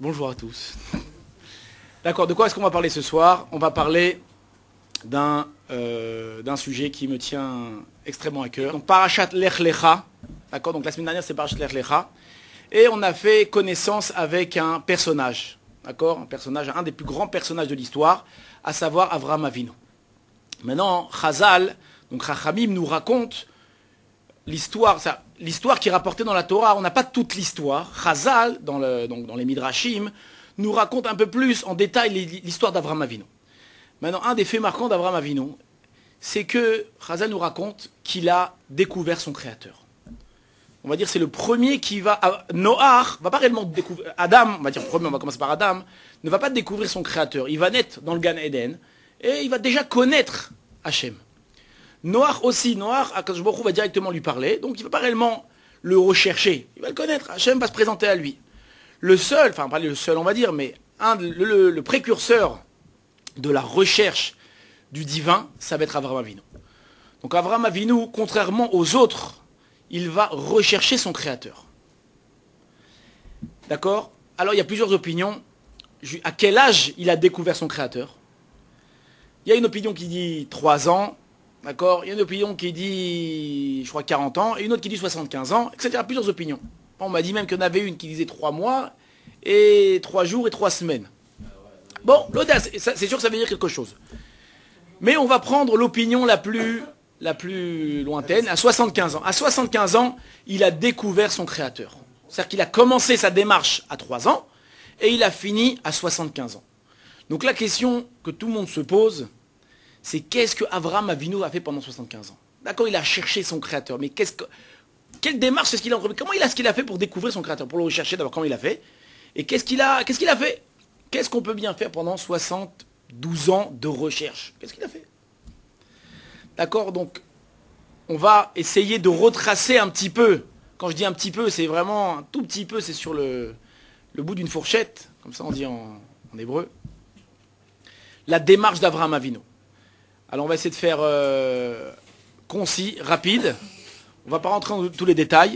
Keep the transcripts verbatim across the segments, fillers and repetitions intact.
Bonjour à tous. D'accord, de quoi est-ce qu'on va parler ce soir? On va parler d'un euh, d'un sujet qui me tient extrêmement à cœur. Donc Parashat Lech Lecha, d'accord, donc la semaine dernière c'est Parashat Lech Lecha, et on a fait connaissance avec un personnage, d'accord, un personnage, un des plus grands personnages de l'histoire, à savoir Avraham Avinu. Maintenant, Chazal, donc Chachamim nous raconte l'histoire, ça, l'histoire qui est rapportée dans la Torah. On n'a pas toute l'histoire. Chazal, dans, le, donc dans les Midrashim, nous raconte un peu plus en détail l'histoire d'Avraham Avinu. Maintenant, un des faits marquants d'Avraham Avinu, c'est que Chazal nous raconte qu'il a découvert son Créateur. On va dire c'est le premier qui va... Noach va pas réellement découvrir... Adam, on va dire premier, on va commencer par Adam, ne va pas découvrir son Créateur. Il va naître dans le Gan Eden et il va déjà connaître Hachem. Noach aussi, Noach, Akadosh Baruch Hu va directement lui parler, donc il ne va pas réellement le rechercher, il va le connaître, Hachem va se présenter à lui. Le seul, enfin pas le seul on va dire, mais un, le, le, le précurseur de la recherche du divin, ça va être Avraham Avinu. Donc Avraham Avinu, contrairement aux autres, il va rechercher son Créateur. D'accord? Alors il y a plusieurs opinions. À quel âge il a découvert son Créateur? Il y a une opinion qui dit trois ans, d'accord, il y a une opinion qui dit, je crois, quarante ans, et une autre qui dit soixante-quinze ans, et cetera. Plusieurs opinions. On m'a dit même qu'il y en avait une qui disait trois mois, et trois jours et trois semaines. Bon, l'audace, c'est sûr que ça veut dire quelque chose. Mais on va prendre l'opinion la plus, la plus lointaine, à soixante-quinze ans. À soixante-quinze ans, il a découvert son Créateur. C'est-à-dire qu'il a commencé sa démarche à trois ans, et il a fini à soixante-quinze ans. Donc la question que tout le monde se pose, c'est qu'est-ce que Avraham Avinu a fait pendant soixante-quinze ans? D'accord, il a cherché son Créateur, mais qu'est-ce que, quelle démarche est-ce qu'il a entrepris? Comment il a ce qu'il a fait pour découvrir son Créateur? Pour le rechercher d'abord, comment il a fait? Et qu'est-ce qu'il a, qu'est-ce qu'il a fait? Qu'est-ce qu'on peut bien faire pendant soixante-douze ans de recherche? Qu'est-ce qu'il a fait? D'accord, donc on va essayer de retracer un petit peu. Quand je dis un petit peu, c'est vraiment un tout petit peu, c'est sur le, le bout d'une fourchette, comme ça on dit en, en hébreu. La démarche d'Avraham Avinu. Alors on va essayer de faire euh, concis, rapide. On ne va pas rentrer dans tous les détails.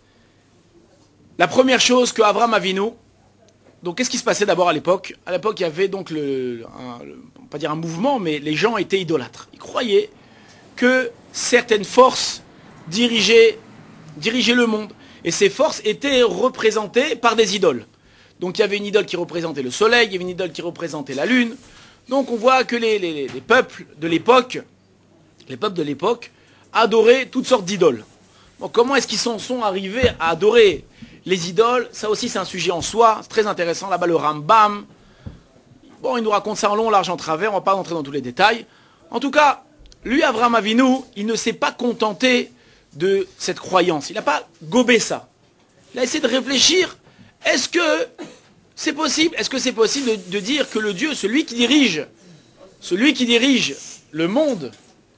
La première chose que Avraham Avinu, donc qu'est-ce qui se passait d'abord à l'époque? À l'époque, il y avait donc, le, un, le, on va pas dire un mouvement, mais les gens étaient idolâtres. Ils croyaient que certaines forces dirigeaient, dirigeaient le monde. Et ces forces étaient représentées par des idoles. Donc il y avait une idole qui représentait le soleil, il y avait une idole qui représentait la lune. Donc on voit que les, les, les peuples de l'époque, les peuples de l'époque adoraient toutes sortes d'idoles. Bon, comment est-ce qu'ils sont, sont arrivés à adorer les idoles? Ça aussi c'est un sujet en soi, c'est très intéressant. Là-bas le Rambam, bon il nous raconte ça en long, large, en travers, on ne va pas rentrer dans tous les détails. En tout cas, lui Avraham Avinu, il ne s'est pas contenté de cette croyance, il n'a pas gobé ça. Il a essayé de réfléchir, est-ce que c'est possible, est-ce que c'est possible de, de dire que le Dieu, celui qui dirige, celui qui dirige le monde,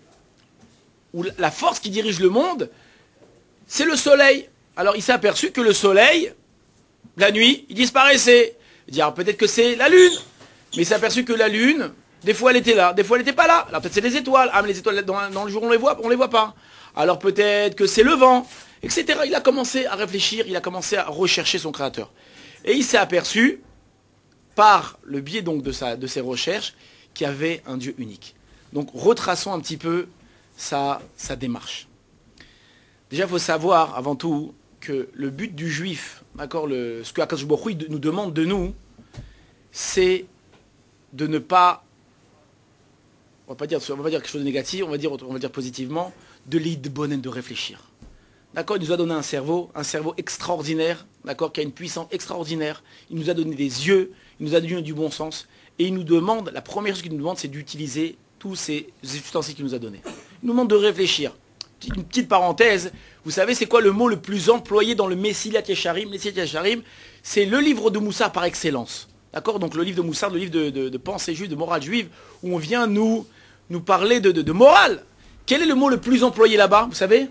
ou la force qui dirige le monde, c'est le soleil. Alors il s'est aperçu que le soleil, la nuit, il disparaissait. Il dit alors peut-être que c'est la lune, mais il s'est aperçu que la lune, des fois elle était là, des fois elle n'était pas là. Alors peut-être c'est les étoiles, ah mais les étoiles dans, dans le jour on les voit, on les voit pas. Alors peut-être que c'est le vent, et cetera. Il a commencé à réfléchir, il a commencé à rechercher son Créateur. Et il s'est aperçu, par le biais donc de, sa, de ses recherches, qu'il y avait un Dieu unique. Donc retraçons un petit peu sa, sa démarche. Déjà, il faut savoir, avant tout, que le but du juif, d'accord, le, ce que Akadosh Baruch Hu nous demande de nous, c'est de ne pas, on va pas dire, on va pas dire quelque chose de négatif, on va dire, on va dire positivement, de l'idbonen, de réfléchir. D'accord, il nous a donné un cerveau, un cerveau extraordinaire, d'accord, qui a une puissance extraordinaire. Il nous a donné des yeux, il nous a donné du bon sens. Et il nous demande, la première chose qu'il nous demande, c'est d'utiliser tous ces ustensiles qu'il nous a donnés. Il nous demande de réfléchir. Une petite parenthèse, vous savez c'est quoi le mot le plus employé dans le Messilat Yesharim? Messilat Yesharim, c'est le livre de Moussar par excellence. D'accord, donc le livre de Moussar, le livre de, de, de pensée juive, de morale juive, où on vient nous, nous parler de, de, de morale. Quel est le mot le plus employé là-bas, vous savez?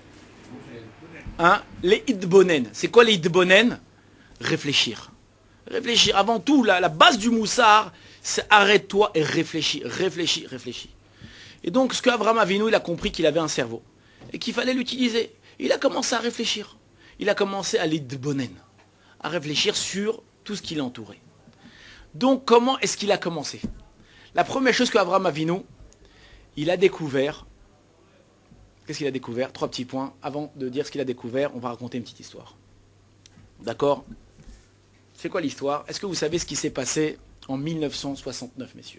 Hein, les idbonen. C'est quoi les idbonen? Réfléchir. Réfléchir. Avant tout, la, la base du moussard, c'est arrête-toi et réfléchis, réfléchis, réfléchis. Et donc, ce qu'Avraham Avinu, il a compris qu'il avait un cerveau et qu'il fallait l'utiliser. Il a commencé à réfléchir. Il a commencé à l'idbonen, à réfléchir sur tout ce qui l'entourait. Donc comment est-ce qu'il a commencé? La première chose qu'Abraham Avinu, il a découvert, qu'est-ce qu'il a découvert? Trois petits points. Avant de dire ce qu'il a découvert, on va raconter une petite histoire. D'accord? C'est quoi l'histoire? Est-ce que vous savez ce qui s'est passé en mille neuf cent soixante-neuf, messieurs?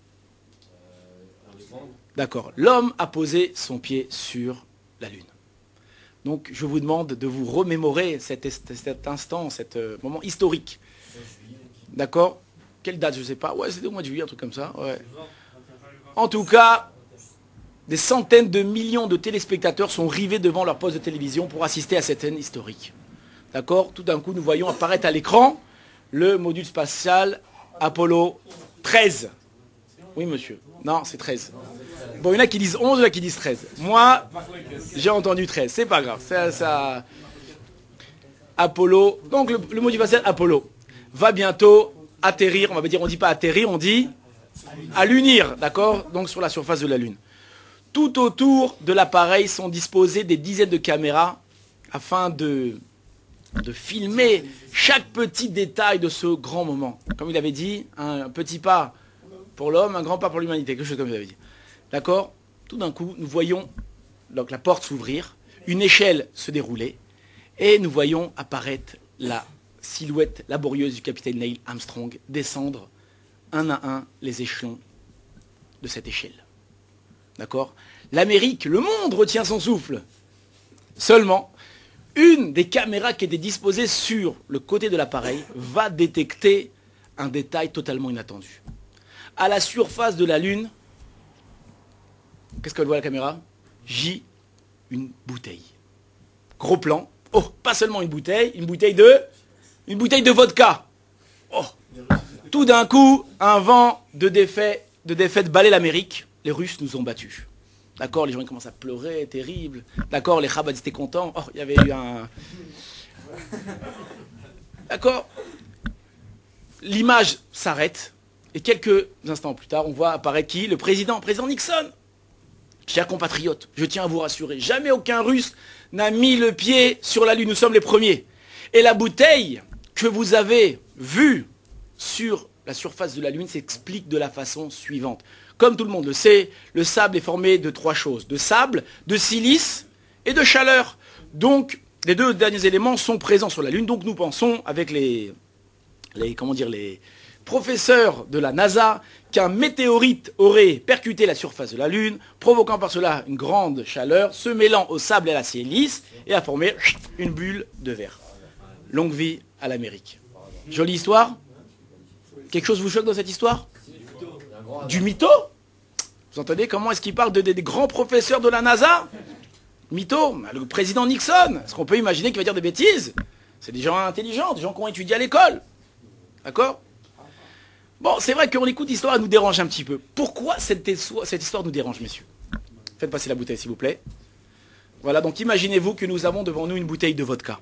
D'accord. L'homme a posé son pied sur la Lune. Donc je vous demande de vous remémorer cet, cet instant, cet euh, moment historique. D'accord? Quelle date? Je ne sais pas. Ouais, c'était au mois de juillet, un truc comme ça. Ouais. En tout cas, des centaines de millions de téléspectateurs sont rivés devant leur poste de télévision pour assister à cette scène historique. D'accord? Tout d'un coup, nous voyons apparaître à l'écran le module spatial Apollo treize. Oui, monsieur. Non, c'est treize. Bon, il y en a qui disent onze, il y en a qui disent treize. Moi, j'ai entendu treize. C'est pas grave. Ça, ça... Apollo. Donc, le, le module spatial Apollo va bientôt atterrir. On va dire, on ne dit pas atterrir, on dit allunir. D'accord? Donc, sur la surface de la Lune. Tout autour de l'appareil sont disposées des dizaines de caméras afin de, de filmer chaque petit détail de ce grand moment. Comme il avait dit, un petit pas pour l'homme, un grand pas pour l'humanité, quelque chose comme il avait dit. D'accord? Tout d'un coup, nous voyons donc, la porte s'ouvrir, une échelle se dérouler, et nous voyons apparaître la silhouette laborieuse du capitaine Neil Armstrong descendre un à un les échelons de cette échelle. D'accord? L'Amérique, le monde retient son souffle. Seulement, une des caméras qui était disposée sur le côté de l'appareil va détecter un détail totalement inattendu. À la surface de la Lune, qu'est-ce qu'elle voit la caméra? J, une bouteille. Gros plan. Oh, pas seulement une bouteille, une bouteille de... Une bouteille de vodka. Oh. Tout d'un coup, un vent de défaite, de défaite balaie l'Amérique. Les Russes nous ont battus. D'accord, les gens ils commencent à pleurer, terrible. D'accord, les Chabad étaient contents. Oh, il y avait eu un... D'accord. L'image s'arrête. Et quelques instants plus tard, on voit apparaître qui? Le président, président Nixon. Chers compatriotes, je tiens à vous rassurer, jamais aucun Russe n'a mis le pied sur la Lune. Nous sommes les premiers. Et la bouteille que vous avez vue sur la surface de la Lune s'explique de la façon suivante. Comme tout le monde le sait, le sable est formé de trois choses. De sable, de silice et de chaleur. Donc, les deux derniers éléments sont présents sur la Lune. Donc, nous pensons, avec les, les, comment dire, les professeurs de la NASA, qu'un météorite aurait percuté la surface de la Lune, provoquant par cela une grande chaleur, se mêlant au sable et à la silice, et a formé une bulle de verre. Longue vie à l'Amérique. Jolie histoire? Quelque chose vous choque dans cette histoire? Du mytho? Vous entendez comment est-ce qu'il parle de, de, des grands professeurs de la NASA? Mytho? Le président Nixon. Est-ce qu'on peut imaginer qu'il va dire des bêtises? C'est des gens intelligents, des gens qui ont étudié à l'école. D'accord? Bon, c'est vrai qu'on écoute l'histoire, elle nous dérange un petit peu. Pourquoi cette, cette histoire nous dérange, messieurs? Faites passer la bouteille, s'il vous plaît. Voilà, donc imaginez-vous que nous avons devant nous une bouteille de vodka.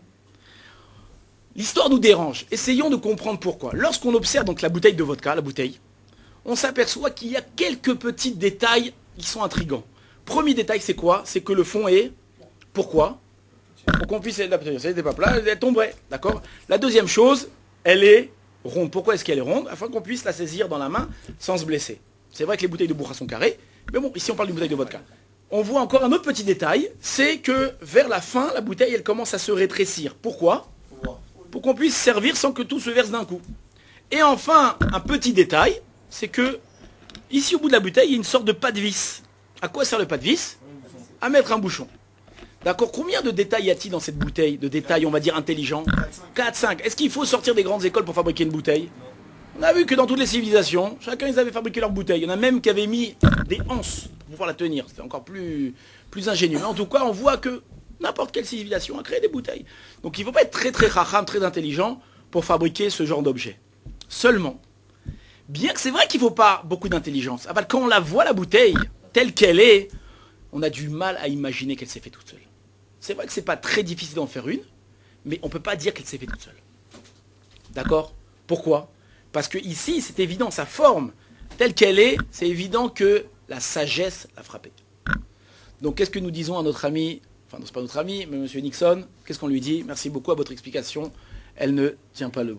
L'histoire nous dérange. Essayons de comprendre pourquoi. Lorsqu'on observe donc la bouteille de vodka, la bouteille, on s'aperçoit qu'il y a quelques petits détails qui sont intrigants. Premier détail, c'est quoi? C'est que le fond est... Pourquoi? Pour qu'on puisse... La bouteille, n'était pas plat, elle tomberait. D'accord? La deuxième chose, elle est ronde. Pourquoi est-ce qu'elle est ronde? Afin qu'on puisse la saisir dans la main sans se blesser. C'est vrai que les bouteilles de bourra sont carrées, mais bon, ici on parle d'une bouteille de vodka. On voit encore un autre petit détail, c'est que vers la fin, la bouteille, elle commence à se rétrécir. Pourquoi? Pour qu'on puisse servir sans que tout se verse d'un coup. Et enfin, un petit détail, c'est que, ici au bout de la bouteille, il y a une sorte de pas de vis. À quoi sert le pas de vis? À mettre un bouchon. D'accord? Combien de détails y a-t-il dans cette bouteille? De détails, on va dire, intelligents? quatre, cinq. Est-ce qu'il faut sortir des grandes écoles pour fabriquer une bouteille? On a vu que dans toutes les civilisations, chacun, ils avaient fabriqué leur bouteille. Il y en a même qui avaient mis des anses pour pouvoir la tenir. C'était encore plus, plus ingénieux. Mais en tout cas, on voit que n'importe quelle civilisation a créé des bouteilles. Donc il ne faut pas être très très racham, très intelligent pour fabriquer ce genre d'objet. Seulement, bien que c'est vrai qu'il ne faut pas beaucoup d'intelligence, quand on la voit la bouteille telle qu'elle est, on a du mal à imaginer qu'elle s'est faite toute seule. C'est vrai que ce n'est pas très difficile d'en faire une, mais on ne peut pas dire qu'elle s'est faite toute seule. D'accord? Pourquoi? Parce que ici, c'est évident, sa forme telle qu'elle est, c'est évident que la sagesse l'a frappée. Donc qu'est-ce que nous disons à notre ami, enfin non, c'est pas notre ami, mais M. Nixon, qu'est-ce qu'on lui dit? Merci beaucoup à votre explication, elle ne tient pas le bout.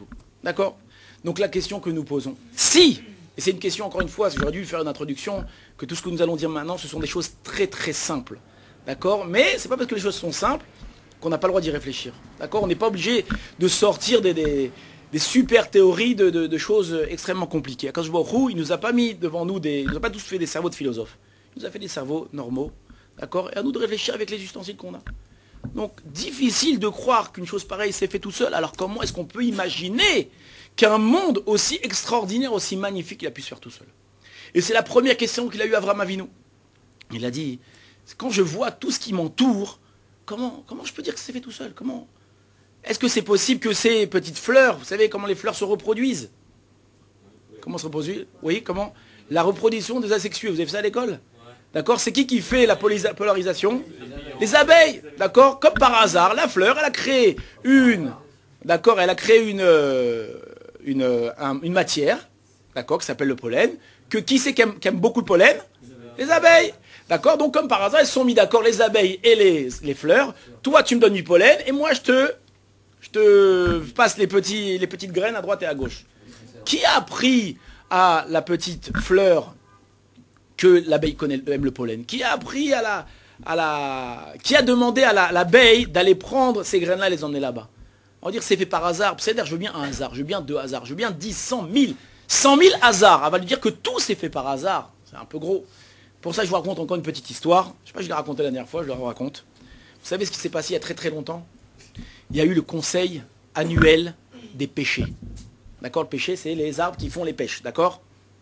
D'accord? Donc la question que nous posons, si, et c'est une question encore une fois, j'aurais dû faire une introduction, que tout ce que nous allons dire maintenant, ce sont des choses très très simples. D'accord? Mais c'est pas parce que les choses sont simples qu'on n'a pas le droit d'y réfléchir. D'accord? On n'est pas obligé de sortir des, des, des super théories de, de, de choses extrêmement compliquées. Akadosh Baruch Hu, il nous a pas mis devant nous des. Il nous a pas tous fait des cerveaux de philosophes. Il nous a fait des cerveaux normaux. D'accord? Et à nous de réfléchir avec les ustensiles qu'on a. Donc, difficile de croire qu'une chose pareille s'est fait tout seul. Alors comment est-ce qu'on peut imaginer qu'un monde aussi extraordinaire, aussi magnifique, il a pu se faire tout seul? Et c'est la première question qu'il a eue Avraham Avinu. Il a dit, quand je vois tout ce qui m'entoure, comment, comment je peux dire que c'est fait tout seul? Comment? Est-ce que c'est possible que ces petites fleurs, vous savez comment les fleurs se reproduisent? Comment se reproduisent? Oui, comment? La reproduction des asexués. Vous avez fait ça à l'école? D'accord? C'est qui qui fait la polarisation? Les abeilles. D'accord? Comme par hasard, la fleur, elle a créé une, d'accord, elle a créé une, une, un, une matière, d'accord, qui s'appelle le pollen, que qui c'est qui aime, qui aime beaucoup le pollen? Les abeilles. D'accord? Donc comme par hasard, elles se sont mis d'accord, les abeilles et les, les fleurs. Toi, tu me donnes du pollen et moi, je te, je te passe les, petits, les petites graines à droite et à gauche. Qui a appris à la petite fleur que l'abeille connaît, aime le pollen? Qui a appris à la, à la, qui a demandé à la, l'abeille d'aller prendre ces graines-là et les emmener là-bas? On va dire c'est fait par hasard. C'est-à-dire, je veux bien un hasard, je veux bien deux hasards, je veux bien dix, cent, mille, cent mille hasards. Elle va lui dire que tout s'est fait par hasard. C'est un peu gros. Pour ça, je vous raconte encore une petite histoire. Je ne sais pas, je l'ai raconté la dernière fois, je la raconte. Vous savez ce qui s'est passé il y a très très longtemps? Il y a eu le conseil annuel des pêchers. D'accord? Le pêcher, c'est les arbres qui font les pêches. D'accord?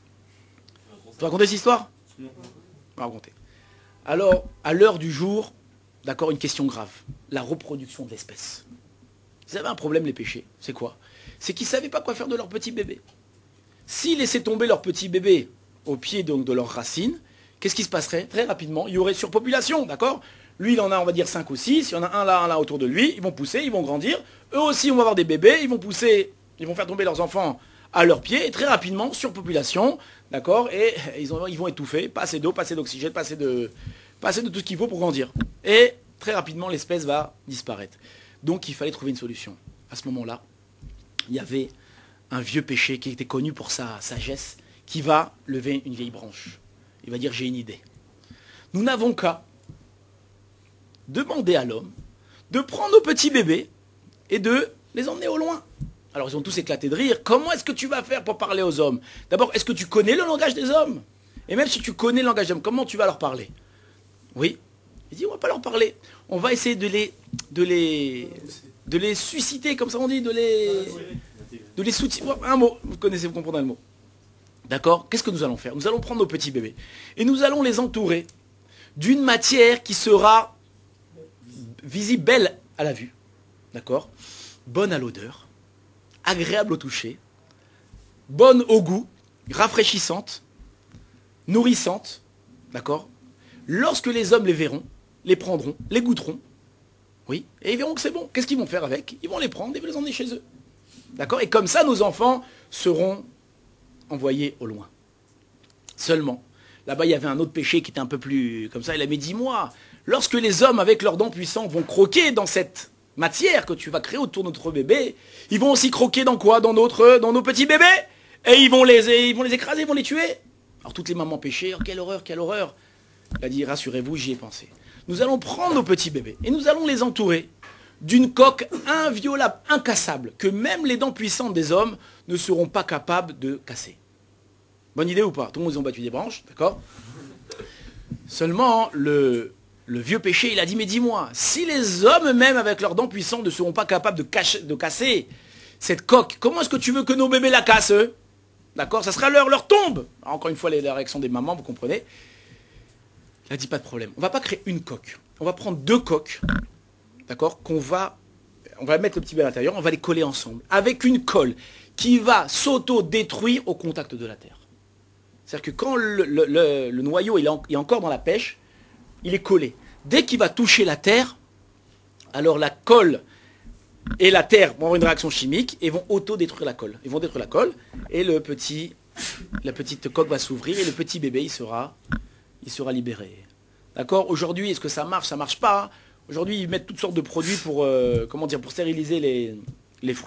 Tu vas raconter cette histoire? Non. On va raconter. Alors, à l'heure du jour, d'accord, une question grave. La reproduction de l'espèce. Ils avaient un problème, les pêchers. C'est quoi? C'est qu'ils ne savaient pas quoi faire de leur petit bébé. S'ils laissaient tomber leur petit bébé au pied donc de leurs racines, qu'est-ce qui se passerait? Très rapidement, il y aurait surpopulation, d'accord? Lui, il en a, on va dire, cinq ou six. Il y en a un là, un là autour de lui. Ils vont pousser, ils vont grandir. Eux aussi vont avoir des bébés. Ils vont pousser, ils vont faire tomber leurs enfants à leurs pieds. Et très rapidement, surpopulation, d'accord? Et ils, ont, ils vont étouffer. Pas assez d'eau, pas assez d'oxygène, pas assez de, pas assez de tout ce qu'il faut pour grandir. Et très rapidement, l'espèce va disparaître. Donc, il fallait trouver une solution. À ce moment-là, il y avait un vieux pêcher qui était connu pour sa sagesse, qui va lever une vieille branche. Il va dire, j'ai une idée. Nous n'avons qu'à demander à l'homme de prendre nos petits bébés et de les emmener au loin. Alors ils ont tous éclaté de rire. Comment est-ce que tu vas faire pour parler aux hommes? D'abord, est-ce que tu connais le langage des hommes? Et même si tu connais le langage des hommes, comment tu vas leur parler? Oui. Il dit, on ne va pas leur parler. On va essayer de les, de les, de les susciter, comme ça on dit, de les, de les soutirer. Un mot, vous connaissez, vous comprenez le mot. D'accord? Qu'est-ce que nous allons faire? Nous allons prendre nos petits bébés et nous allons les entourer d'une matière qui sera visible, belle à la vue, d'accord? Bonne à l'odeur, agréable au toucher, bonne au goût, rafraîchissante, nourrissante, d'accord? Lorsque les hommes les verront, les prendront, les goûteront, oui, et ils verront que c'est bon. Qu'est-ce qu'ils vont faire avec? Ils vont les prendre et ils vont les emmener chez eux, d'accord? Et comme ça, nos enfants seront envoyés au loin. Seulement, là-bas, il y avait un autre péché qui était un peu plus comme ça. Il a mis, dis-moi, lorsque les hommes, avec leurs dents puissantes, vont croquer dans cette matière que tu vas créer autour de notre bébé, ils vont aussi croquer dans quoi? Dans notre, dans nos petits bébés. Et ils vont les, ils vont les écraser, ils vont les tuer. Alors toutes les mamans péchées, oh, quelle horreur, quelle horreur. Il a dit, rassurez-vous, j'y ai pensé. Nous allons prendre nos petits bébés et nous allons les entourer d'une coque inviolable, incassable, que même les dents puissantes des hommes ne seront pas capables de casser. Bonne idée ou pas? Tout le monde, ils ont battu des branches, d'accord? Seulement, le, le vieux péché, il a dit, mais dis-moi, si les hommes, même avec leurs dents puissantes, ne seront pas capables de, cacher, de casser cette coque, comment est-ce que tu veux que nos bébés la cassent, eux? D'accord? Ça sera leur, leur tombe. Alors, encore une fois, la réaction des mamans, vous comprenez? Il a dit, pas de problème. On ne va pas créer une coque. On va prendre deux coques, d'accord? Qu'on va, on va mettre le petit bébé à l'intérieur, on va les coller ensemble, avec une colle qui va s'auto-détruire au contact de la terre. C'est-à-dire que quand le, le, le, le noyau il est, en, il est encore dans la pêche, il est collé. Dès qu'il va toucher la terre, alors la colle et la terre vont avoir une réaction chimique et vont auto-détruire la colle. Ils vont détruire la colle et le petit, la petite coque va s'ouvrir et le petit bébé il sera, il sera libéré. D'accord? Aujourd'hui, est-ce que ça marche? Ça marche pas. Hein. Aujourd'hui, ils mettent toutes sortes de produits pour, euh, comment dire, pour stériliser les, les fruits.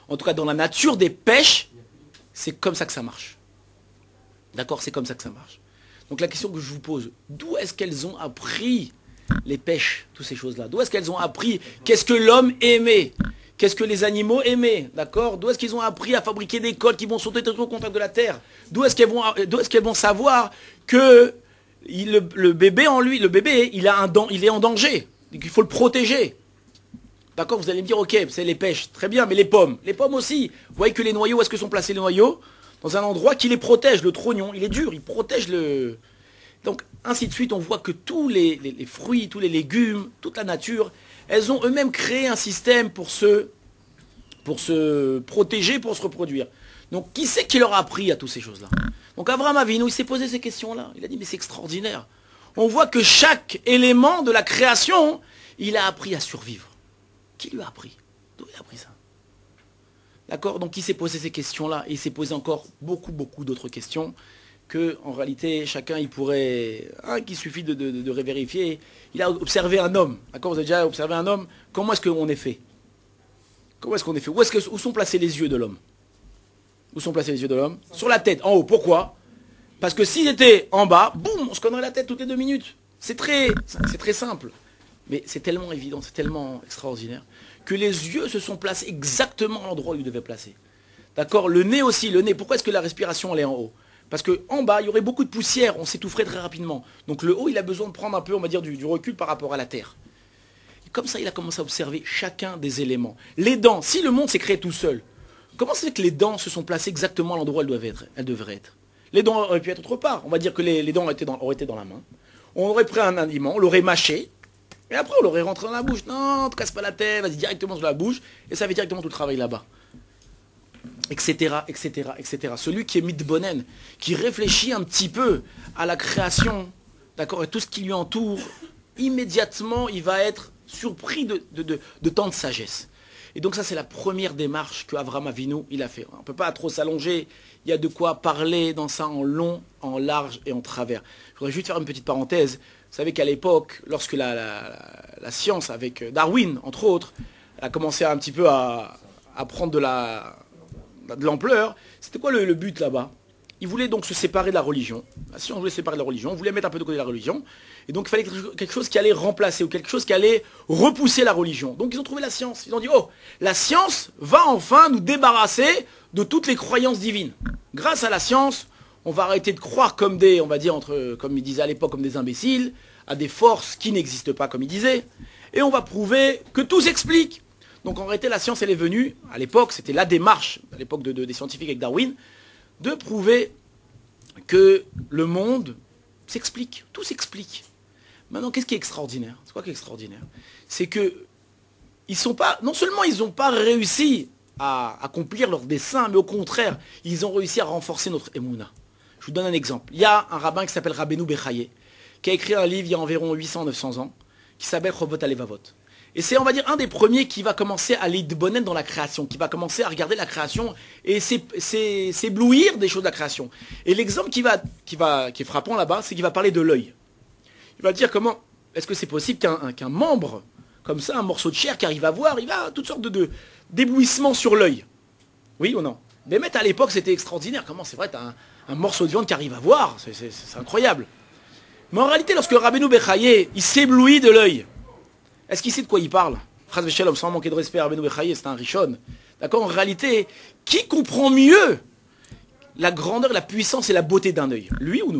en tout cas dans la nature des pêches, c'est comme ça que ça marche. D'accord? C'est comme ça que ça marche. Donc la question que je vous pose, d'où est-ce qu'elles ont appris les pêches, toutes ces choses-là? D'où est-ce qu'elles ont appris? Qu'est-ce que l'homme aimait? Qu'est-ce que les animaux aimaient? D'accord? D'où est-ce qu'ils ont appris à fabriquer des cols qui vont sauter tout au contact de la terre? D'où est-ce qu'elles vont, d'où est-ce qu'elles vont savoir que il, le, le bébé en lui, le bébé, il, a un, il est en danger, qu'il faut le protéger? D'accord? Vous allez me dire, ok, c'est les pêches, très bien, mais les pommes, les pommes aussi. Vous voyez que les noyaux, où est-ce que sont placés les noyaux? Dans un endroit qui les protège. Le trognon, il est dur, il protège le... Donc, ainsi de suite, on voit que tous les, les, les fruits, tous les légumes, toute la nature, elles ont eux-mêmes créé un système pour se, pour se protéger, pour se reproduire. Donc, qui c'est qui leur a appris à toutes ces choses-là? Donc, Abraham Avinu, il s'est posé ces questions-là. Il a dit, mais c'est extraordinaire. On voit que chaque élément de la création, il a appris à survivre. Qui lui a appris? D'où il a appris ça? D'accord? Donc, il s'est posé ces questions-là. Et il s'est posé encore beaucoup, beaucoup d'autres questions que, en réalité, chacun, il pourrait... Hein, qu'il suffit de, de, de vérifier. Il a observé un homme. D'accord? Vous avez déjà observé un homme? Comment est-ce qu'on est fait? Comment est-ce qu'on est fait? Où, est-ce que, où sont placés les yeux de l'homme? Où sont placés les yeux de l'homme? Sur la tête, en haut. Pourquoi? Parce que s'ils étaient en bas, boum, on se connerait la tête toutes les deux minutes. C'est très, c'est très simple. Mais c'est tellement évident, c'est tellement extraordinaire, que les yeux se sont placés exactement à l'endroit où ils devaient placer. D'accord? Le nez aussi, le nez. Pourquoi est-ce que la respiration, elle est en haut? Parce qu'en bas, il y aurait beaucoup de poussière, on s'étoufferait très rapidement. Donc le haut, il a besoin de prendre un peu, on va dire, du, du recul par rapport à la terre. Et comme ça, il a commencé à observer chacun des éléments. Les dents, si le monde s'est créé tout seul, comment c'est que les dents se sont placées exactement à l'endroit où elles doivent être, elles devraient être? Les dents auraient pu être autre part. On va dire que les, les dents auraient été, dans, auraient été dans la main. On aurait pris un aliment, on l'aurait mâché, et après on l'aurait rentré dans la bouche. Non, ne te casse pas la tête, vas-y directement sur la bouche, et ça fait directement tout le travail là-bas. Etc, etc, et cetera. Celui qui est mitbonen, qui réfléchit un petit peu à la création, d'accord, et tout ce qui lui entoure, immédiatement, il va être surpris de, de, de, de tant de sagesse. Et donc ça, c'est la première démarche que Avraham Avinu, il a fait. On ne peut pas trop s'allonger, il y a de quoi parler dans ça en long, en large et en travers. Je voudrais juste faire une petite parenthèse. Vous savez qu'à l'époque, lorsque la, la, la, la science, avec Darwin, entre autres, a commencé un petit peu à, à prendre de la... de l'ampleur, c'était quoi le, le but là-bas? Ils voulaient donc se séparer de la religion. La science voulait se séparer de la religion, on voulait mettre un peu de côté la religion, et donc il fallait quelque chose qui allait remplacer, ou quelque chose qui allait repousser la religion. Donc ils ont trouvé la science. Ils ont dit, oh, la science va enfin nous débarrasser de toutes les croyances divines. Grâce à la science, on va arrêter de croire comme des, on va dire, entre, comme ils disaient à l'époque, comme des imbéciles, à des forces qui n'existent pas, comme ils disaient, et on va prouver que tout s'explique. Donc en réalité, la science, elle est venue, à l'époque, c'était la démarche, à l'époque de, de, des scientifiques avec Darwin, de prouver que le monde s'explique, tout s'explique. Maintenant, qu'est-ce qui est extraordinaire? C'est quoi qui est extraordinaire? C'est que, ils sont pas, non seulement ils n'ont pas réussi à accomplir leur dessein, mais au contraire, ils ont réussi à renforcer notre émouna. Je vous donne un exemple. Il y a un rabbin qui s'appelle Rabbeinu Bechaye, qui a écrit un livre il y a environ huit cents à neuf cents ans, qui s'appelle Chovot Halevavot. Et c'est, on va dire, un des premiers qui va commencer à l'idbonen dans la création, qui va commencer à regarder la création et s'éblouir des choses de la création. Et l'exemple qui, va, qui, va, qui est frappant là-bas, c'est qu'il va parler de l'œil. Il va dire comment, est-ce que c'est possible qu'un qu'un membre, comme ça, un morceau de chair qui arrive à voir, il a toutes sortes de, de, d'éblouissements sur l'œil. Oui ou non? Mais mettre à l'époque, c'était extraordinaire. Comment, c'est vrai, tu as un, un morceau de viande qui arrive à voir, c'est incroyable. Mais en réalité, lorsque Rabbeinu Bechaye, il s'éblouit de l'œil, est-ce qu'il sait de quoi il parle? Chas v'shalom, sans manquer de respect, Rabbeinu Bechaye, c'est un rishon. D'accord? En réalité, qui comprend mieux la grandeur, la puissance et la beauté d'un œil? Lui ou nous?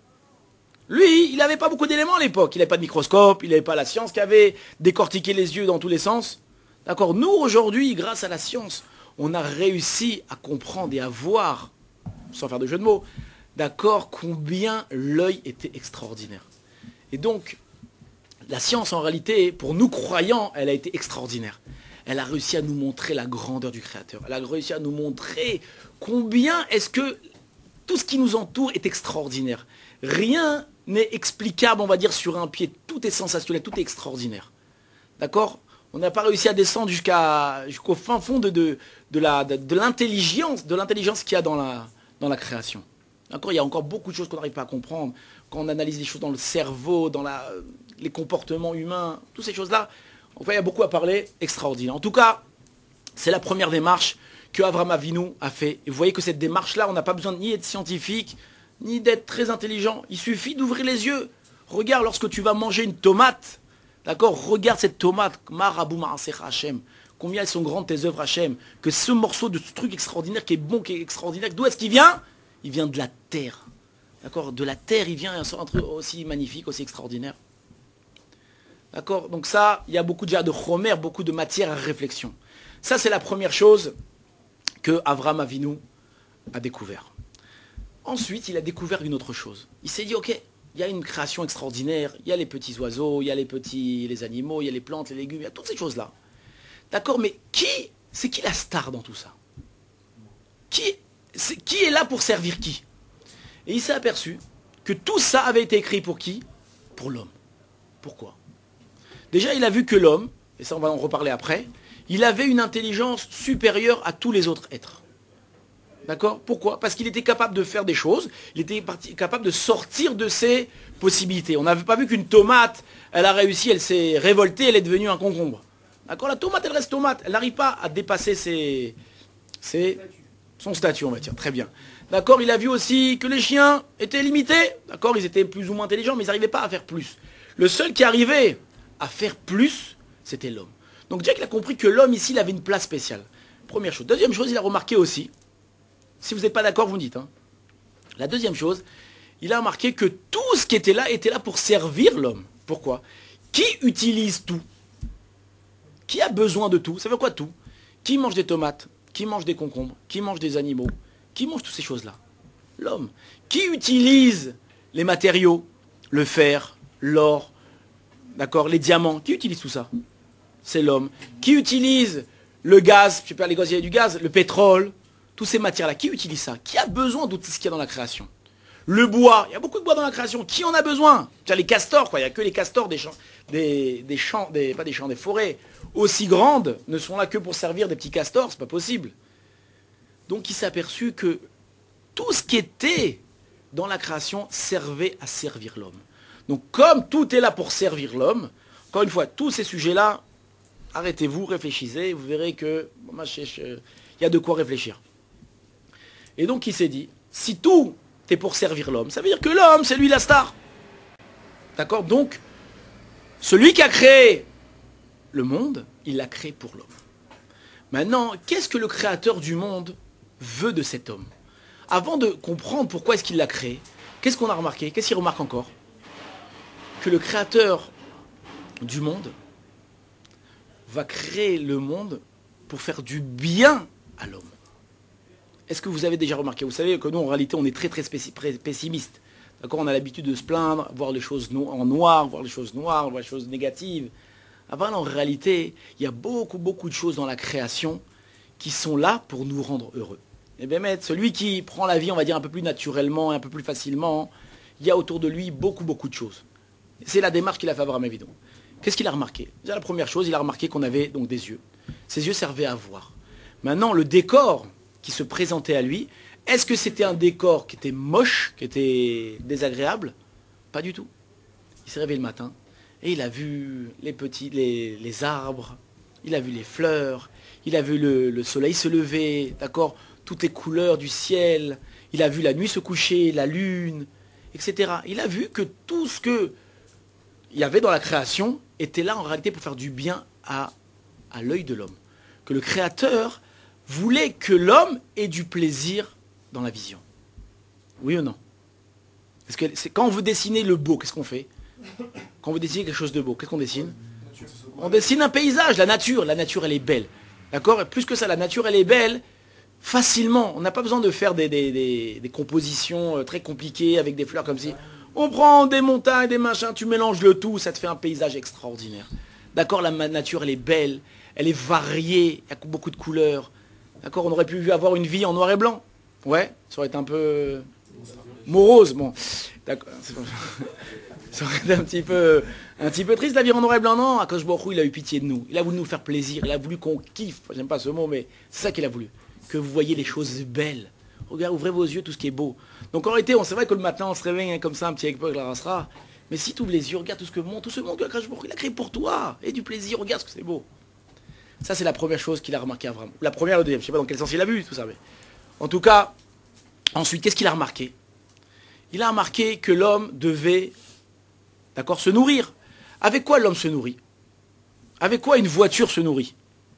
Lui, il n'avait pas beaucoup d'éléments à l'époque. Il n'avait pas de microscope, il n'avait pas la science qui avait décortiqué les yeux dans tous les sens. D'accord? Nous, aujourd'hui, grâce à la science, on a réussi à comprendre et à voir, sans faire de jeu de mots, d'accord, combien l'œil était extraordinaire. Et donc, la science, en réalité, pour nous croyants, elle a été extraordinaire. Elle a réussi à nous montrer la grandeur du Créateur. Elle a réussi à nous montrer combien est-ce que tout ce qui nous entoure est extraordinaire. Rien n'est explicable, on va dire, sur un pied. Tout est sensationnel, tout est extraordinaire. D'accord? On n'a pas réussi à descendre jusqu'à jusqu'au fin fond de, de, de la, de, de l'intelligence de l'intelligence qu'il y a dans la, dans la création. D'accord? Il y a encore beaucoup de choses qu'on n'arrive pas à comprendre. Quand on analyse les choses dans le cerveau, dans la, les comportements humains, toutes ces choses-là, enfin, il y a beaucoup à parler, extraordinaire. En tout cas, c'est la première démarche que Avraham Avinu a fait. Et vous voyez que cette démarche-là, on n'a pas besoin ni d'être scientifique, ni d'être très intelligent. Il suffit d'ouvrir les yeux. Regarde, lorsque tu vas manger une tomate, d'accord, regarde cette tomate, Marabou Ma'asecha Hachem. Combien elles sont grandes tes œuvres Hachem. Que ce morceau de ce truc extraordinaire, qui est bon, qui est extraordinaire, d'où est-ce qu'il vient? Il vient de la terre. D'accord, de la terre, il vient un truc aussi magnifique, aussi extraordinaire. D'accord, donc ça, il y a beaucoup déjà de chomer, beaucoup de matière à réflexion. Ça, c'est la première chose que Avraham Avinu a découvert. Ensuite, il a découvert une autre chose. Il s'est dit, ok, il y a une création extraordinaire, il y a les petits oiseaux, il y a les petits les animaux, il y a les plantes, les légumes, il y a toutes ces choses-là. D'accord, mais qui, c'est qui la star dans tout ça? Qui, c'est, qui est là pour servir qui? Et il s'est aperçu que tout ça avait été écrit pour qui? Pour l'homme. Pourquoi? Déjà, il a vu que l'homme, et ça on va en reparler après, il avait une intelligence supérieure à tous les autres êtres. D'accord? Pourquoi? Parce qu'il était capable de faire des choses, il était capable de sortir de ses possibilités. On n'avait pas vu qu'une tomate, elle a réussi, elle s'est révoltée, elle est devenue un concombre. D'accord? La tomate, elle reste tomate, elle n'arrive pas à dépasser ses, ses, son statut, on va dire. Très bien. D'accord? Il a vu aussi que les chiens étaient limités. D'accord? Ils étaient plus ou moins intelligents, mais ils n'arrivaient pas à faire plus. Le seul qui arrivait à faire plus, c'était l'homme. Donc déjà qu'il a compris que l'homme ici, il avait une place spéciale. Première chose. Deuxième chose, il a remarqué aussi, si vous n'êtes pas d'accord, vous me dites. Hein. La deuxième chose, il a remarqué que tout ce qui était là, était là pour servir l'homme. Pourquoi? Qui utilise tout? Qui a besoin de tout? Ça veut quoi tout? Qui mange des tomates? Qui mange des concombres? Qui mange des animaux? Qui mange toutes ces choses-là? L'homme. Qui utilise les matériaux? Le fer, l'or, d'accord, les diamants? Qui utilise tout ça? C'est l'homme. Qui utilise le gaz? Je sais pas, les gaz, il y a du gaz, le pétrole, toutes ces matières-là. Qui utilise ça? Qui a besoin de tout ce qu'il y a dans la création? Le bois, il y a beaucoup de bois dans la création. Qui en a besoin? Tu as les castors, quoi. Il n'y a que les castors des champs, des, des champs, des, pas des champs, des forêts aussi grandes ne sont là que pour servir des petits castors, c'est pas possible. Donc il s'est aperçu que tout ce qui était dans la création servait à servir l'homme. Donc comme tout est là pour servir l'homme, encore une fois, tous ces sujets-là, arrêtez-vous, réfléchissez, vous verrez que il y a de quoi réfléchir. Et donc il s'est dit, si tout est pour servir l'homme, ça veut dire que l'homme, c'est lui la star. D'accord? Donc, celui qui a créé le monde, il l'a créé pour l'homme. Maintenant, qu'est-ce que le créateur du monde veut de cet homme? Avant de comprendre pourquoi est-ce qu'il l'a créé, qu'est-ce qu'on a remarqué? Qu'est-ce qu'il remarque encore? Que le créateur du monde va créer le monde pour faire du bien à l'homme. Est-ce que vous avez déjà remarqué? Vous savez que nous, en réalité, on est très très pessimiste. D'accord? On a l'habitude de se plaindre, voir les choses no en noir, voir les choses noires, voir les choses négatives. Avant, en réalité, il y a beaucoup beaucoup de choses dans la création qui sont là pour nous rendre heureux. Et bien, celui qui prend la vie, on va dire, un peu plus naturellement, un peu plus facilement, il y a autour de lui beaucoup beaucoup de choses. C'est la démarche qu'il a fait à Avraham Avinu. Qu'est-ce qu'il a remarqué? Déjà, la première chose, il a remarqué qu'on avait donc des yeux. Ces yeux servaient à voir. Maintenant, le décor qui se présentait à lui, est-ce que c'était un décor qui était moche, qui était désagréable? Pas du tout. Il s'est réveillé le matin et il a vu les petits, les, les arbres, il a vu les fleurs, il a vu le, le soleil se lever, d'accord, toutes les couleurs du ciel, il a vu la nuit se coucher, la lune, et cetera. Il a vu que tout ce que il y avait dans la création était là en réalité pour faire du bien à, à l'œil de l'homme. Que le Créateur voulait que l'homme ait du plaisir dans la vision. Oui ou non? Parce que c'est, quand on veut dessiner le beau, qu'est-ce qu'on fait? Quand on veut dessiner quelque chose de beau, qu'est-ce qu'on dessine? On dessine un paysage, la nature. La nature, elle est belle. D'accord? Plus que ça, la nature, elle est belle facilement. On n'a pas besoin de faire des, des, des, des compositions très compliquées avec des fleurs comme si... On prend des montagnes, des machins, tu mélanges le tout, ça te fait un paysage extraordinaire. D'accord? La nature, elle est belle, elle est variée, il y a beaucoup de couleurs. D'accord? On aurait pu avoir une vie en noir et blanc. Ouais, ça aurait été un peu morose. Bon, d'accord. Ça aurait été un petit peu, un petit peu triste la vie en noir et blanc. Non, Akadosh Baruch Hu, il a eu pitié de nous. Il a voulu nous faire plaisir. Il a voulu qu'on kiffe. J'aime pas ce mot, mais c'est ça qu'il a voulu. Que vous voyez les choses belles. Regarde, ouvrez vos yeux, tout ce qui est beau. Donc en réalité, c'est vrai que le matin, on se réveille hein, comme ça, un petit avec la rasera. Mais si tu ouvres les yeux, regarde tout ce que monde, tout ce monde que Akadosh Baruch Hu, il a créé pour toi. Et du plaisir, regarde ce que c'est beau. Ça, c'est la première chose qu'il a remarqué Avram. La première, le deuxième. Je ne sais pas dans quel sens il a vu tout ça. Mais... En tout cas, ensuite, qu'est-ce qu'il a remarqué? Il a remarqué que l'homme devait, d'accord, se nourrir. Avec quoi l'homme se nourrit? Avec quoi une voiture se nourrit?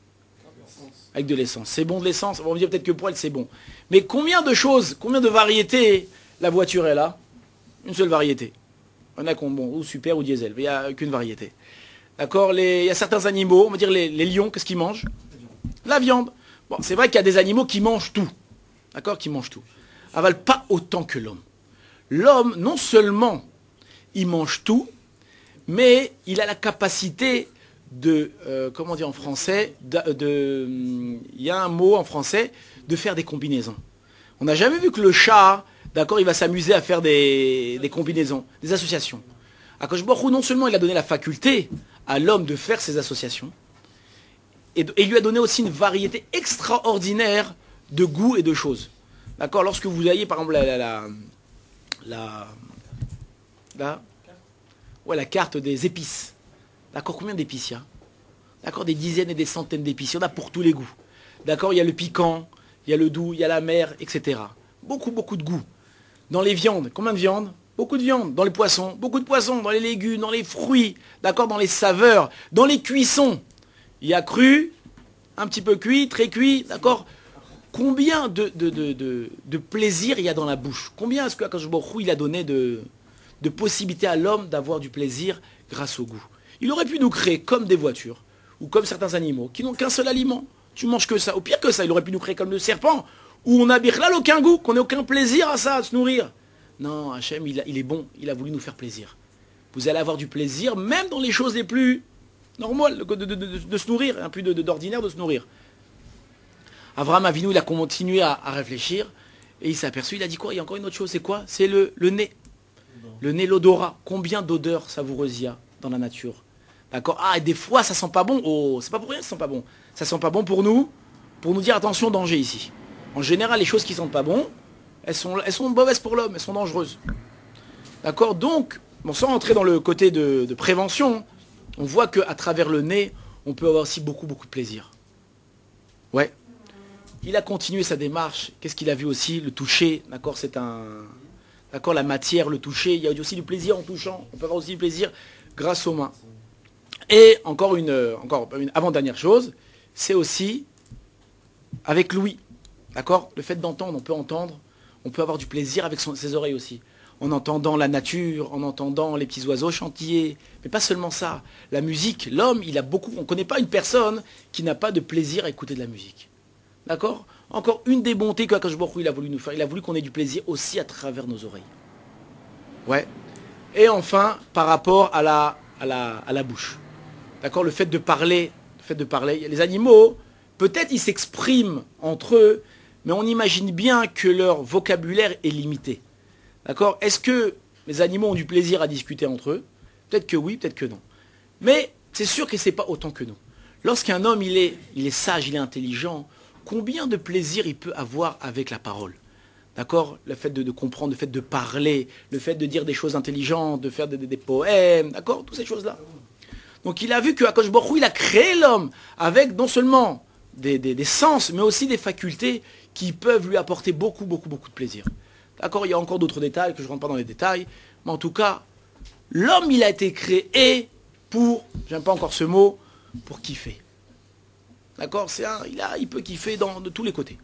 Avec de l'essence. C'est bon de l'essence? On va me dire peut-être que pour elle, c'est bon. Mais combien de choses, combien de variétés la voiture est là? Une seule variété. Il y en a qui ont, bon, ou super ou diesel, mais il n'y a qu'une variété. D'accord, les, il y a certains animaux, on va dire les, les lions, qu'est-ce qu'ils mangent? La viande. Bon, c'est vrai qu'il y a des animaux qui mangent tout. D'accord, qui mangent tout. Avalent pas autant que l'homme. L'homme, non seulement il mange tout, mais il a la capacité de, euh, comment dire en français, de, de, il y a un mot en français, de faire des combinaisons. On n'a jamais vu que le chat, d'accord, il va s'amuser à faire des, des combinaisons, des associations. Akadosh Baruch Hu, non seulement il a donné la faculté à l'homme de faire ses associations, et, et il lui a donné aussi une variété extraordinaire de goûts et de choses. D'accord, lorsque vous voyez par exemple la, la, la, la, la, ouais, la carte des épices, d'accord, combien d'épices il y a? D'accord, des dizaines et des centaines d'épices, il y en a pour tous les goûts. D'accord, il y a le piquant, il y a le doux, il y a la mer, et cetera. Beaucoup, beaucoup de goûts. Dans les viandes, combien de viandes? Beaucoup de viande. Dans les poissons, beaucoup de poissons. Dans les légumes, dans les fruits, d'accord, dans les saveurs, dans les cuissons. Il y a cru, un petit peu cuit, très cuit, d'accord. Combien de, de, de, de, de plaisir il y a dans la bouche? Combien est-ce que Akadosh Baruch Hu, il a donné de, de possibilités à l'homme d'avoir du plaisir grâce au goût? Il aurait pu nous créer comme des voitures, ou comme certains animaux, qui n'ont qu'un seul aliment. Tu manges que ça. Au pire que ça, il aurait pu nous créer comme le serpent, où on n'a là aucun goût, qu'on n'ait aucun plaisir à ça, à se nourrir. Non, Hachem, il, a, il est bon, il a voulu nous faire plaisir. Vous allez avoir du plaisir, même dans les choses les plus normales, de, de, de, de, de se nourrir, un peu d'ordinaire de, de se nourrir. Avraham Avinu, il a continué à, à réfléchir, et il s'est aperçu, il a dit quoi? Il y a encore une autre chose, c'est quoi? C'est le, le nez. Le nez, l'odorat. Combien d'odeurs savoureuses il y a dans la nature? D'accord? Ah, et des fois, ça sent pas bon. Oh, c'est pas pour rien que ça sent pas bon. Ça sent pas bon pour nous, pour nous dire attention, danger ici. En général, les choses qui sentent pas bon, elles sont, elles sont mauvaises pour l'homme, elles sont dangereuses. D'accord? Donc, bon, sans entrer dans le côté de, de prévention, on voit qu'à travers le nez, on peut avoir aussi beaucoup, beaucoup de plaisir. Ouais. Il a continué sa démarche. Qu'est-ce qu'il a vu aussi? Le toucher. D'accord? C'est un... D'accord? La matière, le toucher. Il y a aussi du plaisir en touchant. On peut avoir aussi du plaisir grâce aux mains. Et encore une, encore une avant-dernière chose, c'est aussi avec l'ouïe. D'accord? Le fait d'entendre, on peut entendre. On peut avoir du plaisir avec son, ses oreilles aussi. En entendant la nature, en entendant les petits oiseaux chantiller. Mais pas seulement ça. La musique, l'homme, il a beaucoup... On ne connaît pas une personne qui n'a pas de plaisir à écouter de la musique. D'accord? Encore une des bontés que Akadosh Baruch Hu, il a voulu nous faire. Il a voulu qu'on ait du plaisir aussi à travers nos oreilles. Ouais. Et enfin, par rapport à la, à la, à la bouche. D'accord? Le fait de parler. Le fait de parler. Les animaux, peut-être ils s'expriment entre eux, mais on imagine bien que leur vocabulaire est limité. D'accord? Est-ce que les animaux ont du plaisir à discuter entre eux? Peut-être que oui, peut-être que non. Mais c'est sûr que ce n'est pas autant que nous. Lorsqu'un homme, il est, il est sage, il est intelligent, combien de plaisir il peut avoir avec la parole? D'accord? Le fait de, de comprendre, le fait de parler, le fait de dire des choses intelligentes, de faire des, des, des poèmes, d'accord? Toutes ces choses-là. Donc il a vu que Akadosh Baruch Hu, il a créé l'homme avec non seulement des, des, des sens, mais aussi des facultés qui peuvent lui apporter beaucoup, beaucoup, beaucoup de plaisir. D'accord? Il y a encore d'autres détails, que je ne rentre pas dans les détails, mais en tout cas, l'homme, il a été créé pour, j'aime pas encore ce mot, pour kiffer. D'accord? C'est un, il, a, il peut kiffer dans, de tous les côtés.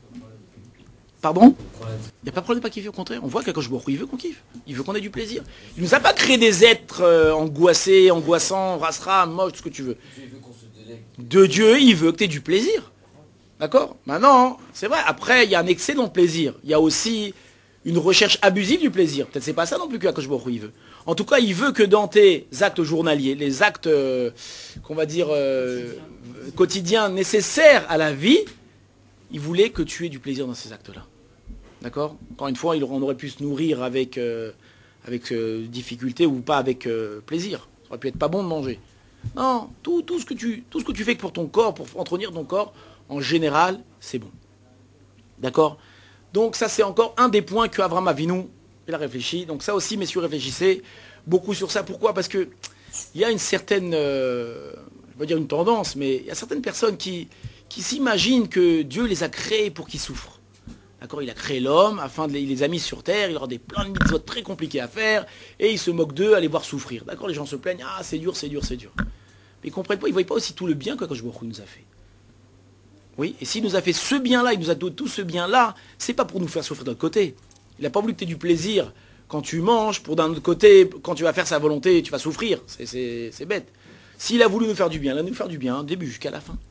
Pardon? Il n'y a pas de problème de pas kiffer, au contraire. On voit qu'Akadosh Baruch Hu, il veut qu'on kiffe. Il veut qu'on ait du plaisir. Il ne nous a pas créé des êtres euh, angoissés, angoissants, rasra, moches, tout ce que tu veux. De Dieu, il veut que tu aies du plaisir. D'accord? Maintenant, c'est vrai, après, il y a un excès dans le plaisir. Il y a aussi une recherche abusive du plaisir. Peut-être c'est pas ça non plus qu'Akadosh Baruch Hu, il veut. En tout cas, il veut que dans tes actes journaliers, les actes, euh, qu'on va dire, euh, quotidiens nécessaires à la vie, il voulait que tu aies du plaisir dans ces actes-là. D'accord? Encore une fois, on aurait pu se nourrir avec, euh, avec euh, difficulté ou pas avec euh, plaisir. Ça aurait pu être pas bon de manger. Non, tout, tout, ce que tu, tout ce que tu fais pour ton corps, pour entretenir ton corps, en général, c'est bon. D'accord? Donc ça, c'est encore un des points que Avraham Avinu, il a réfléchi. Donc ça aussi, messieurs, réfléchissez beaucoup sur ça. Pourquoi? Parce que il y a une certaine, euh, vais pas dire une tendance, mais il y a certaines personnes qui, qui s'imaginent que Dieu les a créés pour qu'ils souffrent. D'accord, il a créé l'homme afin de les, il les a mis sur terre, il leur a des plein de mitzvot très compliqués à faire, et il se moque d'eux à les voir souffrir. D'accord, les gens se plaignent, ah c'est dur, c'est dur, c'est dur. Mais ils comprennent pas, ils ne voient pas aussi tout le bien que Akadosh Baruch Hu nous a fait. Oui, et s'il nous a fait ce bien-là, il nous a donné tout ce bien-là, c'est pas pour nous faire souffrir de l'autre côté. Il n'a pas voulu que tu aies du plaisir quand tu manges, pour d'un autre côté, quand tu vas faire sa volonté, tu vas souffrir. C'est, c'est, c'est bête. S'il a voulu nous faire du bien, il a nous faire du bien, début jusqu'à la fin.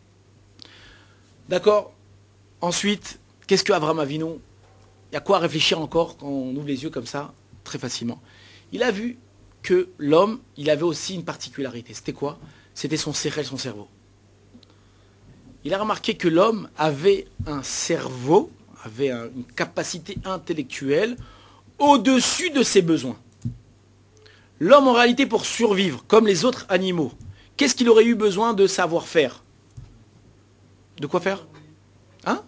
D'accord. Ensuite, qu'est-ce que Avraham Avinu, il y a quoi à réfléchir encore quand on ouvre les yeux comme ça, très facilement. Il a vu que l'homme, il avait aussi une particularité. C'était quoi? C'était son sérel, son cerveau. Il a remarqué que l'homme avait un cerveau, avait un, une capacité intellectuelle au-dessus de ses besoins. L'homme, en réalité, pour survivre, comme les autres animaux, qu'est-ce qu'il aurait eu besoin de savoir faire? De quoi faire? Hein?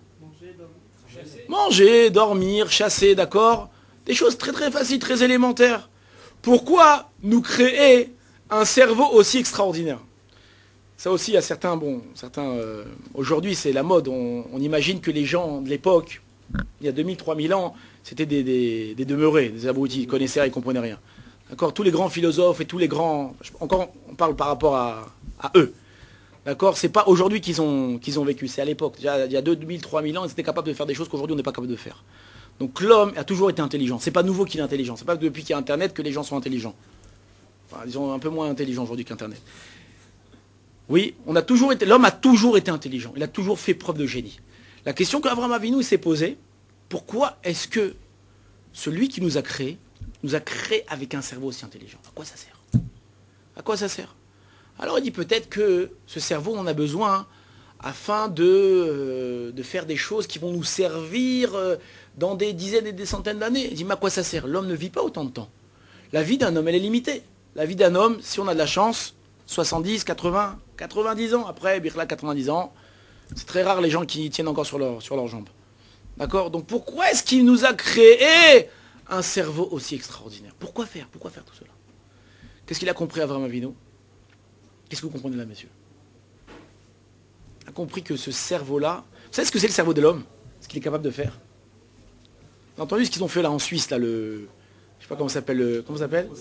Manger, dormir, chasser, d'accord? Des choses très très faciles, très élémentaires. Pourquoi nous créer un cerveau aussi extraordinaire? Ça aussi, il y a certains, bon, certains, euh, aujourd'hui c'est la mode, on, on imagine que les gens de l'époque, il y a deux mille, trois mille ans, c'était des, des, des demeurés, des abrutis, ils connaissaient rien, ils comprenaient rien. D'accord? Tous les grands philosophes et tous les grands, encore on parle par rapport à, à eux. D'accord? C'est pas aujourd'hui qu'ils ont, qu'ils ont vécu, c'est à l'époque. Déjà, il y a deux mille, trois mille ans, ils étaient capables de faire des choses qu'aujourd'hui on n'est pas capable de faire. Donc l'homme a toujours été intelligent. C'est pas nouveau qu'il est intelligent. C'est pas depuis qu'il y a Internet que les gens sont intelligents. Enfin, ils sont un peu moins intelligents aujourd'hui qu'Internet. Oui, on a toujours été, l'homme a toujours été intelligent. Il a toujours fait preuve de génie. La question qu'Avraham Avinu s'est posée, pourquoi est-ce que celui qui nous a créés, nous a créés avec un cerveau aussi intelligent? À quoi ça sert? À quoi ça sert? Alors il dit peut-être que ce cerveau, on en a besoin afin de, euh, de faire des choses qui vont nous servir euh, dans des dizaines et des centaines d'années. Il dit, mais à quoi ça sert? L'homme ne vit pas autant de temps. La vie d'un homme, elle est limitée. La vie d'un homme, si on a de la chance, soixante-dix, quatre-vingts, quatre-vingt-dix ans. Après, Birla, quatre-vingt-dix ans, c'est très rare les gens qui tiennent encore sur, leur, sur leurs jambes. D'accord? Donc pourquoi est-ce qu'il nous a créé un cerveau aussi extraordinaire? Pourquoi faire? Pourquoi faire tout cela? Qu'est-ce qu'il a compris Avraham Avinu? Qu'est-ce que vous comprenez là, messieurs? Il a compris que ce cerveau-là... Vous savez ce que c'est le cerveau de l'homme? Ce qu'il est capable de faire? Vous avez entendu ce qu'ils ont fait là en Suisse, là, le... Je sais pas comment ça s'appelle, le... Comment ça s'appelle?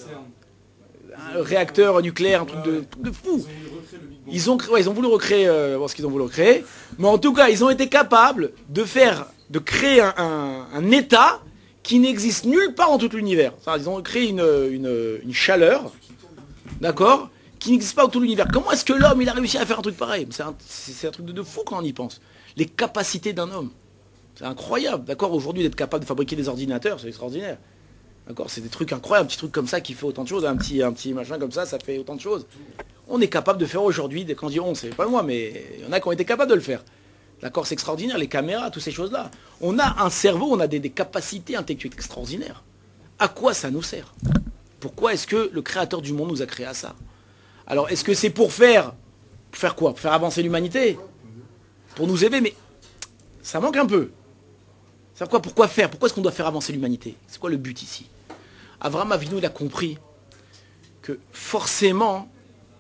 Un réacteur nucléaire, un truc de, truc de fou. Ils ont, ouais, ils ont voulu recréer euh, bon, ce qu'ils ont voulu recréer, mais en tout cas, ils ont été capables de faire, de créer un, un, un état qui n'existe nulle part en tout l'univers. Ils ont créé une, une, une chaleur, d'accord, qui n'existe pas dans tout l'univers. Comment est-ce que l'homme il a réussi à faire un truc pareil? C'est un, c'est un truc de, de fou quand on y pense. Les capacités d'un homme, c'est incroyable, d'accord. Aujourd'hui, d'être capable de fabriquer des ordinateurs, c'est extraordinaire. D'accord, c'est des trucs incroyables, un petit truc comme ça qui fait autant de choses, un petit, un petit machin comme ça, ça fait autant de choses. On est capable de faire aujourd'hui, quand on dit on, c'est pas moi, mais il y en a qui ont été capables de le faire. D'accord, c'est extraordinaire, les caméras, toutes ces choses-là. On a un cerveau, on a des, des capacités intellectuelles extraordinaires. À quoi ça nous sert? Pourquoi est-ce que le créateur du monde nous a créé à ça? Alors, est-ce que c'est pour faire, pour faire quoi? Pour faire avancer l'humanité? Pour nous aider? Mais ça manque un peu. C'est quoi? Pourquoi faire? Pourquoi est-ce qu'on doit faire avancer l'humanité? C'est quoi le but ici? Avraham Avinu, il a compris que forcément,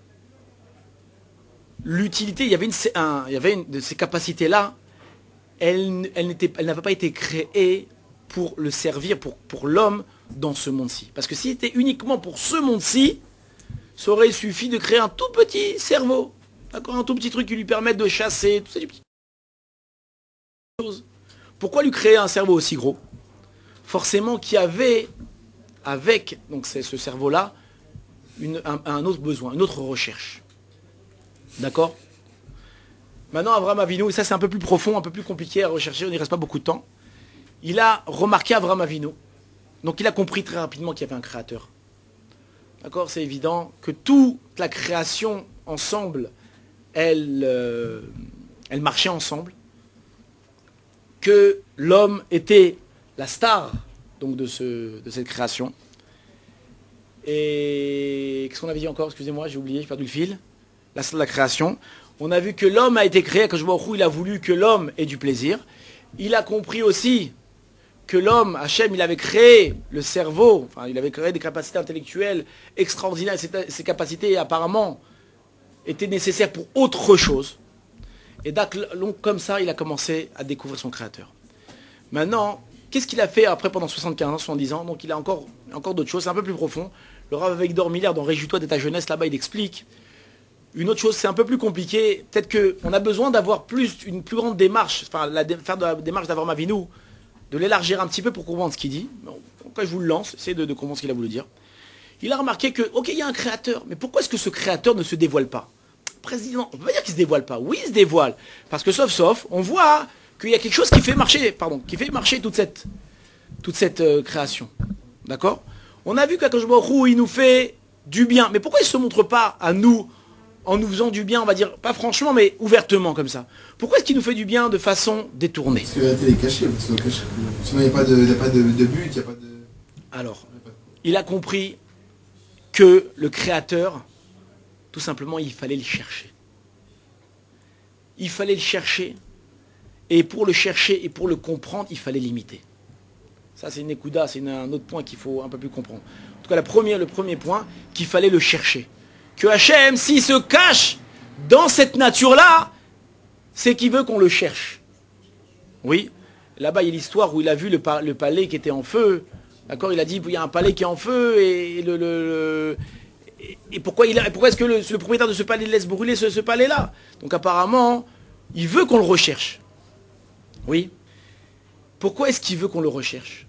l'utilité, il y avait, une, un, il y avait une de ces capacités-là, elle, elle, elle n'avait pas été créée pour le servir, pour, pour l'homme dans ce monde-ci. Parce que si c'était uniquement pour ce monde-ci, ça aurait suffi de créer un tout petit cerveau, d'accord, un tout petit truc qui lui permette de chasser, tout ça, des petites choses. Pourquoi lui créer un cerveau aussi gros? Forcément qu'il y avait, avec donc c'est ce cerveau-là, une, un, un autre besoin, une autre recherche. D'accord? Maintenant, Avraham Avinu, et ça c'est un peu plus profond, un peu plus compliqué à rechercher, on n'y reste pas beaucoup de temps. Il a remarqué Avraham Avinu. Donc il a compris très rapidement qu'il y avait un créateur. D'accord? C'est évident que toute la création ensemble, elle, euh, elle marchait ensemble. Que l'homme était la star donc, de, ce, de cette création. Et qu'est-ce qu'on avait dit encore? Excusez-moi, j'ai oublié, j'ai perdu le fil. La star de la création. On a vu que l'homme a été créé, quand je vois où il a voulu que l'homme ait du plaisir. Il a compris aussi que l'homme, Hachem, il avait créé le cerveau, enfin, il avait créé des capacités intellectuelles extraordinaires. Ces, ces capacités, apparemment, était nécessaire pour autre chose. Et donc, comme ça, il a commencé à découvrir son créateur. Maintenant, qu'est-ce qu'il a fait après pendant soixante-quinze ans, soixante-dix ans? Donc il a encore, encore d'autres choses, c'est un peu plus profond. Le Rav Avigdor Miller, dans Réjouis-toi de ta jeunesse, là-bas, il explique. Une autre chose, c'est un peu plus compliqué. Peut-être qu'on a besoin d'avoir plus, une plus grande démarche, enfin, la, faire de la démarche d'Avraham Avinu, de l'élargir un petit peu pour comprendre ce qu'il dit. Bon, quand je vous le lance, essayez de, de comprendre ce qu'il a voulu dire. Il a remarqué que, ok, il y a un créateur, mais pourquoi est-ce que ce créateur ne se dévoile pas? Président, on peut pas dire qu'il se dévoile pas. Oui, il se dévoile. Parce que sauf, sauf, on voit qu'il y a quelque chose qui fait marcher, pardon, qui fait marcher toute cette, toute cette euh, création. D'accord? On a vu qu'Akadosh Baruch Hu, il nous fait du bien. Mais pourquoi il ne se montre pas à nous en nous faisant du bien, on va dire, pas franchement, mais ouvertement comme ça? Pourquoi est-ce qu'il nous fait du bien de façon détournée? Parce que la télé est cachée, parce que caché. Sinon il n'y a pas de, il y a pas de, de but, il n'y a pas de... Alors, il a compris que le Créateur, tout simplement, il fallait le chercher. Il fallait le chercher, et pour le chercher et pour le comprendre, il fallait l'imiter. Ça, c'est une écouda, c'est un autre point qu'il faut un peu plus comprendre. En tout cas, la première, le premier point, qu'il fallait le chercher. Que Hachem, s'il se cache dans cette nature-là, c'est qu'il veut qu'on le cherche. Oui, là-bas, il y a l'histoire où il a vu le, pa le palais qui était en feu. D'accord, il a dit, il y a un palais qui est en feu, et, le, le, le, et, et pourquoi, pourquoi est-ce que le, le propriétaire de ce palais laisse brûler ce, ce palais-là? Donc apparemment, il veut qu'on le recherche. Oui. Pourquoi est-ce qu'il veut qu'on le recherche?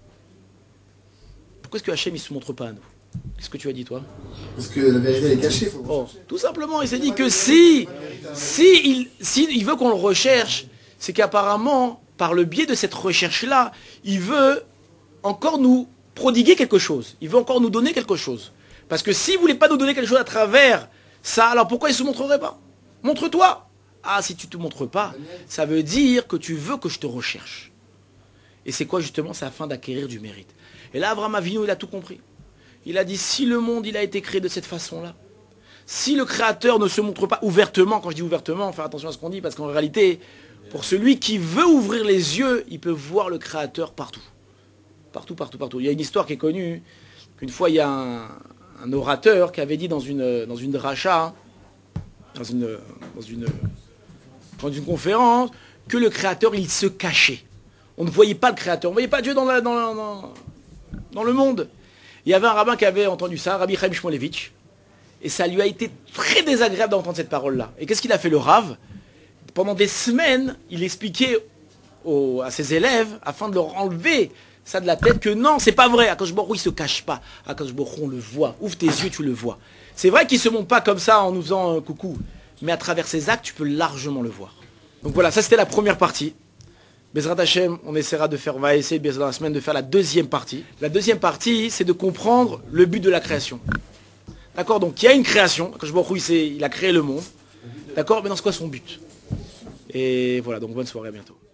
Pourquoi est-ce que Hachem, il ne se montre pas à nous? Qu'est-ce que tu as dit, toi? Parce que la vérité est cachée. Faut oh, tout simplement, il s'est dit que si, si, il, si il veut qu'on le recherche, c'est qu'apparemment, par le biais de cette recherche-là, il veut encore nous prodiguer quelque chose. Il veut encore nous donner quelque chose. Parce que s'il ne voulait pas nous donner quelque chose à travers ça, alors pourquoi il ne se montrerait pas? Montre-toi. Ah, si tu ne te montres pas, ça veut dire que tu veux que je te recherche. Et c'est quoi justement? C'est afin d'acquérir du mérite. Et là, Avraham Avinu, il a tout compris. Il a dit, si le monde il a été créé de cette façon-là, si le Créateur ne se montre pas ouvertement, quand je dis ouvertement, faire attention à ce qu'on dit, parce qu'en réalité, pour celui qui veut ouvrir les yeux, il peut voir le Créateur partout. Partout, partout, partout. Il y a une histoire qui est connue, qu'une fois, il y a un, un orateur qui avait dit dans une, dans une dracha, dans une, dans, une, dans une conférence, que le Créateur, il se cachait. On ne voyait pas le Créateur, on ne voyait pas Dieu dans, la, dans, la, dans, dans le monde. Il y avait un rabbin qui avait entendu ça, Rabbi Chaim Shmulevitch, et ça lui a été très désagréable d'entendre cette parole-là. Et qu'est-ce qu'il a fait, le Rav? Pendant des semaines, il expliquait aux, à ses élèves, afin de leur enlever ça de la tête, que non, c'est pas vrai. Akadosh Baruch Hu, il se cache pas. Akadosh Baruch Hu, on le voit. Ouvre tes yeux, tu le vois. C'est vrai qu'il se montre pas comme ça en nous faisant un coucou, mais à travers ses actes, tu peux largement le voir. Donc voilà, ça c'était la première partie. Bezrat Hashem, on essaiera de faire, on va essayer dans la semaine de faire la deuxième partie. La deuxième partie, c'est de comprendre le but de la création. D'accord? Donc il y a une création, quand je vois où il a créé le monde. D'accord? Mais dans ce quoi son but? Et voilà, donc bonne soirée, à bientôt.